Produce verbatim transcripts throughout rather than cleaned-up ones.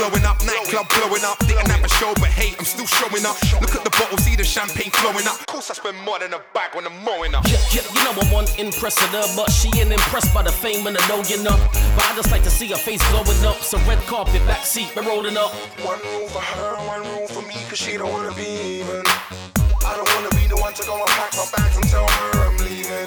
glowing up, nightclub blowing up. Didn't have a show, but hey, I'm still showing up. Look at the bottle, see the champagne flowing up. Of course I spend more than a bag when I'm mowing up. Yeah, yeah, you know I want impress her, but she ain't impressed by the fame and the know, you know. But I just like to see her face glowing up. So red carpet, backseat, we're rolling up. One room for her, one room for me, cause she don't wanna be even. I don't wanna be the one to go and pack my bags and tell her I'm leaving.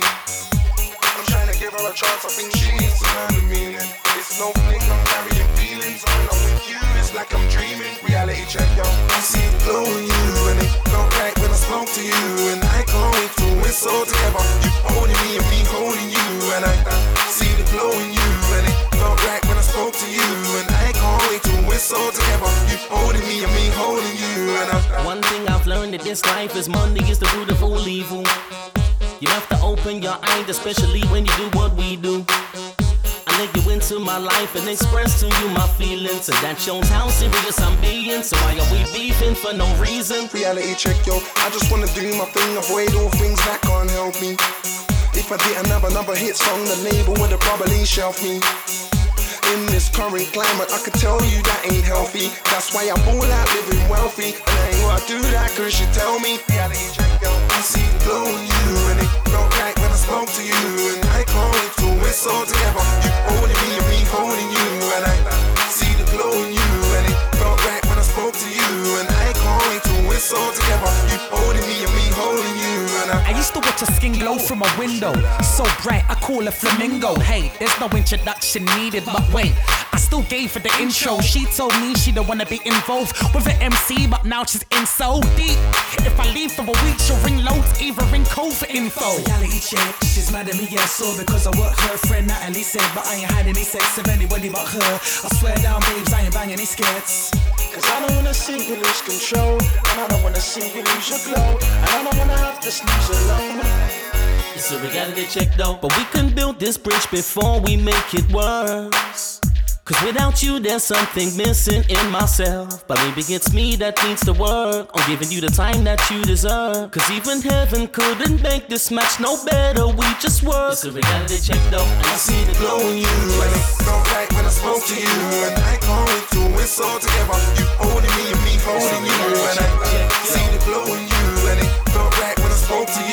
I'm trying to give her a chance, I think she needs to learn the meaning. It's no fling, I'm carrying feelings. When I'm with you, it's like I'm dreaming. Reality check, yo. I see the glow in you, and it felt right when I spoke to you. And I can't wait to whistle together. You holding me and me holding you. And I see the glow in you, and it felt right when I spoke to you. And I can't wait to whistle together. You holding me and me holding you. And I One thing I've learned in this life is money is the root of all evil. You have to open your eyes, especially when you do what we do. I let you into my life and express to you my feelings. And that shows how serious I'm being. So why are we beefing for no reason? Reality check, yo. I just wanna do my thing, avoid all things that can't help me. If I didn't have another hit song, the label would have probably shelved me. In this current climate, I could tell you that ain't healthy. That's why I ball out living wealthy. And I ain't gonna do that cause you tell me. Reality check, yo. I see the glow in you, and it felt right when I spoke to you. And I can't wait to whistle together. You holding me and me holding you. And I see the glow in you, and it felt right when I spoke to you. And I can't wait to whistle together. You holding me and me holding you. And I, I used to watch her skin glow from a window. So bright, I call her flamingo. Hey, there's no introduction needed, but wait, I still gave her the intro. She told me she don't wanna be involved with an M C, but now she's in so deep. If I leave for a week, she'll ring loads, either ring code for info. Reality check, she's mad at me, yeah, so because I work her friend Natalie said, but I ain't had any sex with anybody but her. I swear down, babes, I ain't banging any skirts. Cause I don't wanna see you lose control, and I don't wanna see you lose your glow, and I don't wanna have to snooze alone. So we gotta get checked though. But we can build this bridge before we make it worse. Cause without you there's something missing in myself. But maybe it's me that needs to work on giving you the time that you deserve. Cause even heaven couldn't make this match no better, we just work. So we gotta get checked though. And I see the glow in you, and it felt right when I spoke to you. And I can't wait to whistle together. You holding me and me holding you. And I see the glow in you, and it felt right when I spoke to you.